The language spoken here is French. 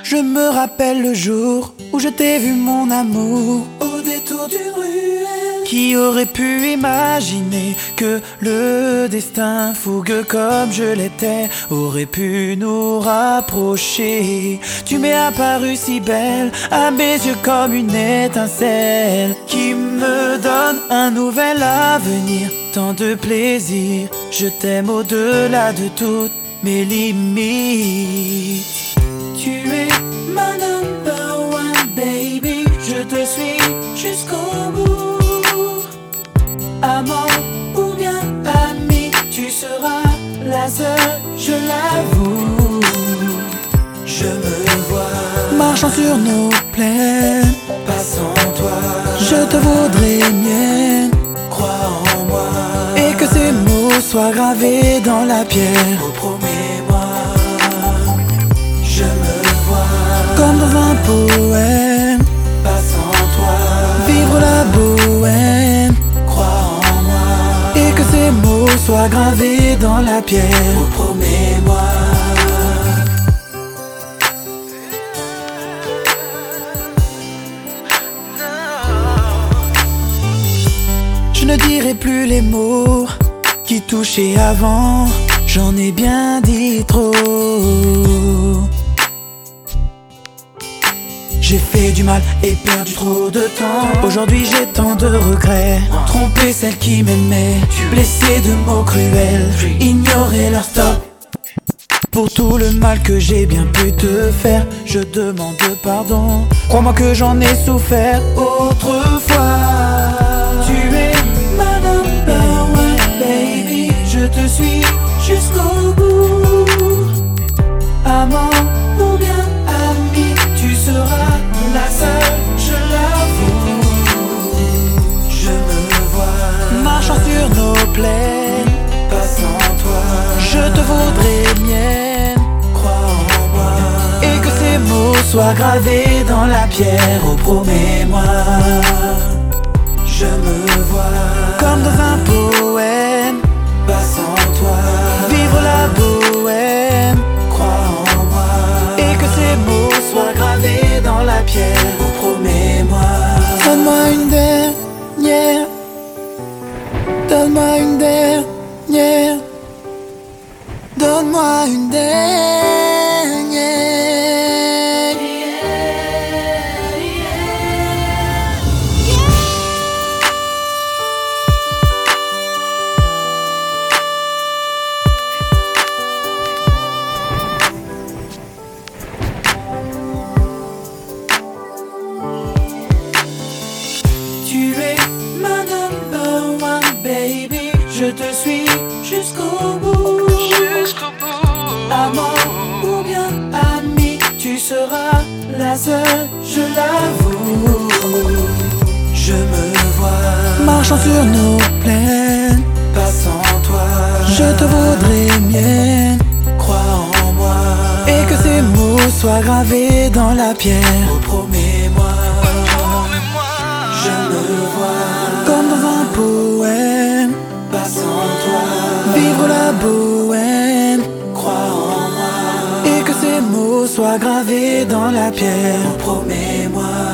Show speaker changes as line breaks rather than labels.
Je me rappelle le jour où je t'ai vu mon amour au détour d'une ruelle. Qui aurait pu imaginer que le destin fougueux comme je l'étais aurait pu nous rapprocher. Tu m'es apparue si belle à mes yeux comme une étincelle qui me donne un nouvel avenir, tant de plaisir. Je t'aime au-delà de toutes mes limites. Tu es ma number one baby, je te suis jusqu'au bout. Amant ou bien ami, tu seras la seule, je l'avoue. Je me vois marchant sur nos plaines, pas sans toi. Je te voudrais mienne, crois en moi, et que ces mots soient gravés dans la pierre. Oh, promets-moi. Je me vois comme dans un poème, pas sans toi. Vivre la bohème, crois en moi, et que ces mots soient gravés dans la pierre. Oh, promets-moi. Je ne dirai plus les mots qui touchaient avant, j'en ai bien dit trop. J'ai fait du mal et perdu trop de temps. Aujourd'hui j'ai tant de regrets. Tromper celle qui m'aimait, blessé de mots cruels, ignorer leur stop. Pour tout le mal que j'ai bien pu te faire, je demande pardon. Crois-moi que j'en ai souffert autrefois. Tu es ma number one baby, je te suis jusqu'au bout. Amant ou bien ami, tu seras la seule, je l'avoue. Je me vois marchant sur nos plaines, pas sans toi. Je te voudrais mienne, crois en moi, et que ces mots soient gravés dans la pierre. Oh, promets-moi. Je me vois comme dans un poème, pas sans toi. Vivre la bohème, crois en moi, et que ces mots soient gravés dans la pierre. Oh, promets-moi. Donne-moi une dernière, donne-moi une dernière, donne-moi une dernière. Tu es ma number one baby, je te suis jusqu'au bout. Amant ou bien ami, tu seras la seule, je l'avoue. Je me vois marchant sur nos plaines, pas sans toi. Je te voudrais mienne, crois en moi, et que ces mots soient gravés dans la pierre. Oh, promets-moi. Je me vois comme dans un poème, pas sans toi. Vivre la bohème, crois en moi, et que ces mots soient gravés dans la pierre. Oh, promets-moi.